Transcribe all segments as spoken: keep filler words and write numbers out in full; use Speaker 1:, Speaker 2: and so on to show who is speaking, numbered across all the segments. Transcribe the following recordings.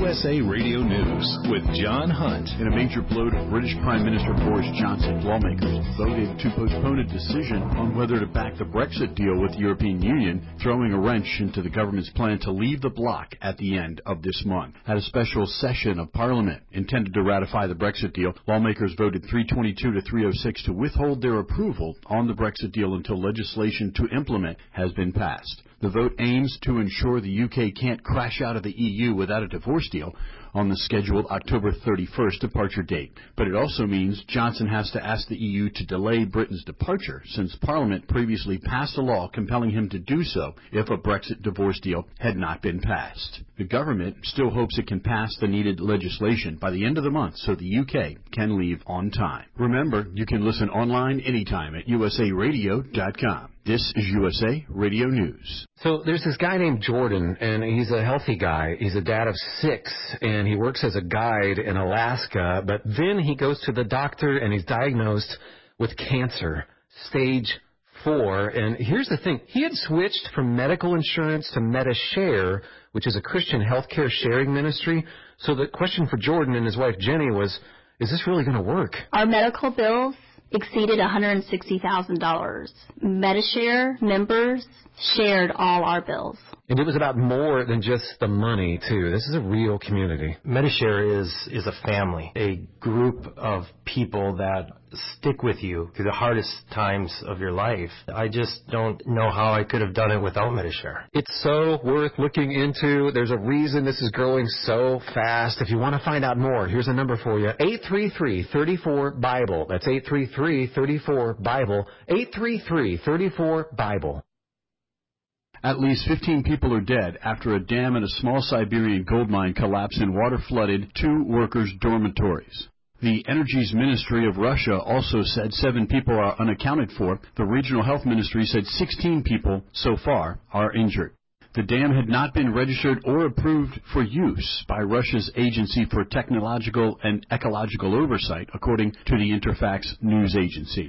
Speaker 1: U S A Radio News with John Hunt.
Speaker 2: In a major blow to British Prime Minister Boris Johnson, lawmakers voted to postpone a decision on whether to back the Brexit deal with the European Union, throwing a wrench into the government's plan to leave the bloc at the end of this month. At a special session of Parliament intended to ratify the Brexit deal, lawmakers voted three twenty-two to three oh six to withhold their approval on the Brexit deal until legislation to implement has been passed. The vote aims to ensure the U K can't crash out of the E U without a divorce deal on the scheduled October thirty-first departure date. But it also means Johnson has to ask the E U to delay Britain's departure, since Parliament previously passed a law compelling him to do so if a Brexit divorce deal had not been passed. The government still hopes it can pass the needed legislation by the end of the month so the U K can leave on time. Remember, you can listen online anytime at U S A radio dot com. This is U S A Radio News.
Speaker 3: So there's this guy named Jordan, and he's a healthy guy. He's a dad of six, and he works as a guide in Alaska. But then he goes to the doctor, and he's diagnosed with cancer, stage four. And here's the thing. He had switched from medical insurance to MediShare, which is a Christian healthcare sharing ministry. So the question for Jordan and his wife Jenny was, is this really going to work?
Speaker 4: Our medical bills exceeded one hundred sixty thousand dollars. MediShare members shared all our bills.
Speaker 3: And it was about more than just the money, too. This is a real community.
Speaker 5: MediShare is, is a family, a group of people that stick with you through the hardest times of your life. I just don't know how I could have done it without MediShare.
Speaker 3: It's so worth looking into. There's a reason this is growing so fast. If you want to find out more, here's a number for you, eight three three, three four, BIBLE. That's eight three three, three four, BIBLE, eight three three, three four, BIBLE.
Speaker 2: At least fifteen people are dead after a dam in a small Siberian gold mine collapsed and water flooded two workers' dormitories. The Energies Ministry of Russia also said seven people are unaccounted for. The Regional Health Ministry said sixteen people so far are injured. The dam had not been registered or approved for use by Russia's Agency for Technological and Ecological Oversight, according to the Interfax news agency.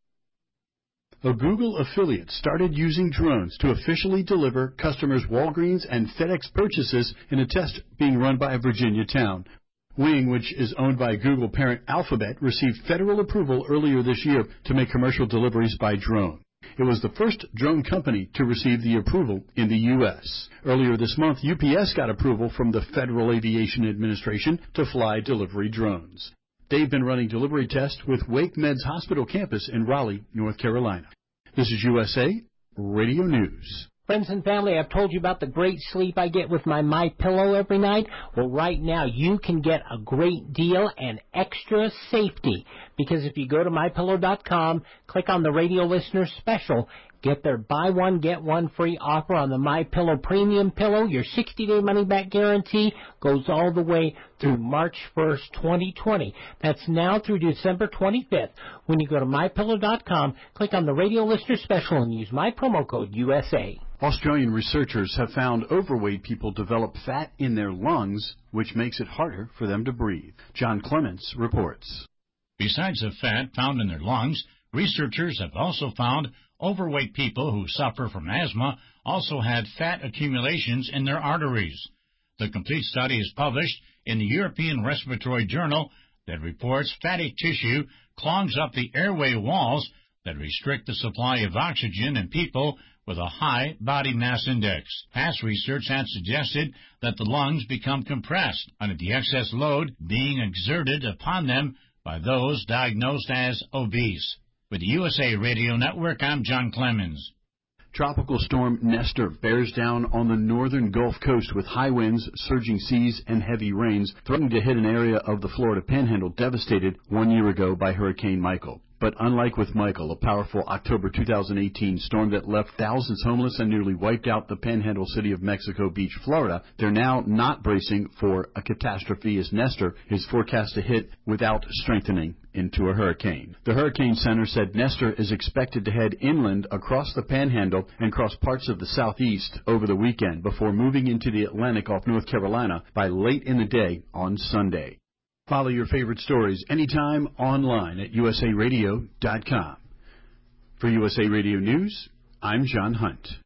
Speaker 2: A Google affiliate started using drones to officially deliver customers' Walgreens and FedEx purchases in a test being run by a Virginia town. Wing, which is owned by Google parent Alphabet, received federal approval earlier this year to make commercial deliveries by drone. It was the first drone company to receive the approval in the U S Earlier this month, U P S got approval from the Federal Aviation Administration to fly delivery drones. They've been running delivery tests with WakeMed's hospital campus in Raleigh, North Carolina. This is U S A Radio News.
Speaker 6: Friends and family, I've told you about the great sleep I get with my MyPillow every night. Well, right now you can get a great deal and extra safety, because if you go to my pillow dot com, click on the radio listener special, get their buy one, get one free offer on the MyPillow Premium Pillow. Your sixty-day money-back guarantee goes all the way through March first, twenty twenty. That's now through December twenty-fifth. When you go to my pillow dot com, click on the radio listener special and use my promo code U S A.
Speaker 2: Australian researchers have found overweight people develop fat in their lungs, which makes it harder for them to breathe. John Clements reports.
Speaker 7: Besides the fat found in their lungs, researchers have also found overweight people who suffer from asthma also had fat accumulations in their arteries. The complete study is published in the European Respiratory Journal that reports fatty tissue clogs up the airway walls that restrict the supply of oxygen in people with a high body mass index. Past research had suggested that the lungs become compressed under the excess load being exerted upon them by those diagnosed as obese. With the U S A Radio Network, I'm John Clemens.
Speaker 2: Tropical storm Nestor bears down on the northern Gulf Coast with high winds, surging seas, and heavy rains, threatening to hit an area of the Florida Panhandle devastated one year ago by Hurricane Michael. But unlike with Michael, a powerful October two thousand eighteen storm that left thousands homeless and nearly wiped out the Panhandle city of Mexico Beach, Florida, they're now not bracing for a catastrophe as Nestor is forecast to hit without strengthening into a hurricane. The Hurricane Center said Nestor is expected to head inland across the Panhandle and cross parts of the southeast over the weekend before moving into the Atlantic off North Carolina by late in the day on Sunday. Follow your favorite stories anytime online at U S A radio dot com. For U S A Radio News, I'm John Hunt.